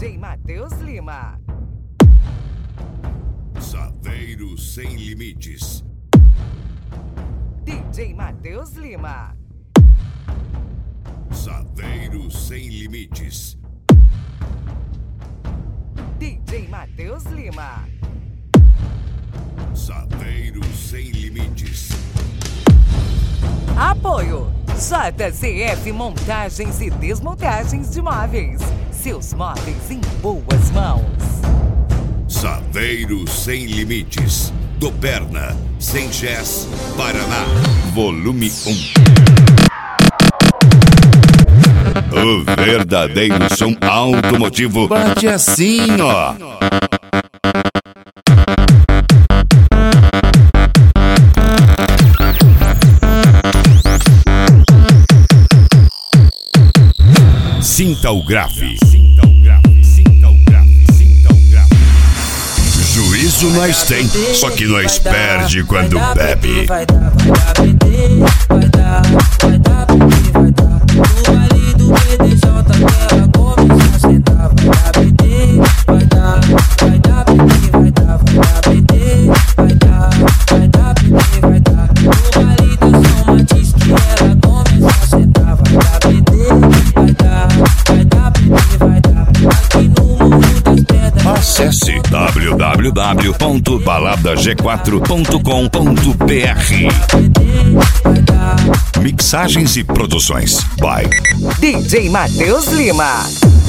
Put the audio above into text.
DJ Matheus Lima. Saveiro Sem Limites. DJ Matheus Lima. Saveiro Sem Limites. DJ Matheus Lima. Saveiro Sem Limites. Apoio JCF Montagens e Desmontagens de Móveis. Seus móveis em boas mãos. Saveiro Sem Limites. Do Perna, Sem Gés, Paraná. Volume 1. O verdadeiro som automotivo bate assim, ó. Sinta o grave. Juízo nós tem, só que nós perde quando bebe. Vai dar, no baile do PDJ que ela começa a sentar. Vai dar PT, vai dar PT, vai dar PT, vai dar PT, vai dar. No baile da São Matiz que ela começa a sentar. Vai dar PT, vai dar PT, vai dar. Aqui no Morro das Pedras. Acesse www.baladaG4.com.br. Mixagens e produções by DJ Matheus Lima.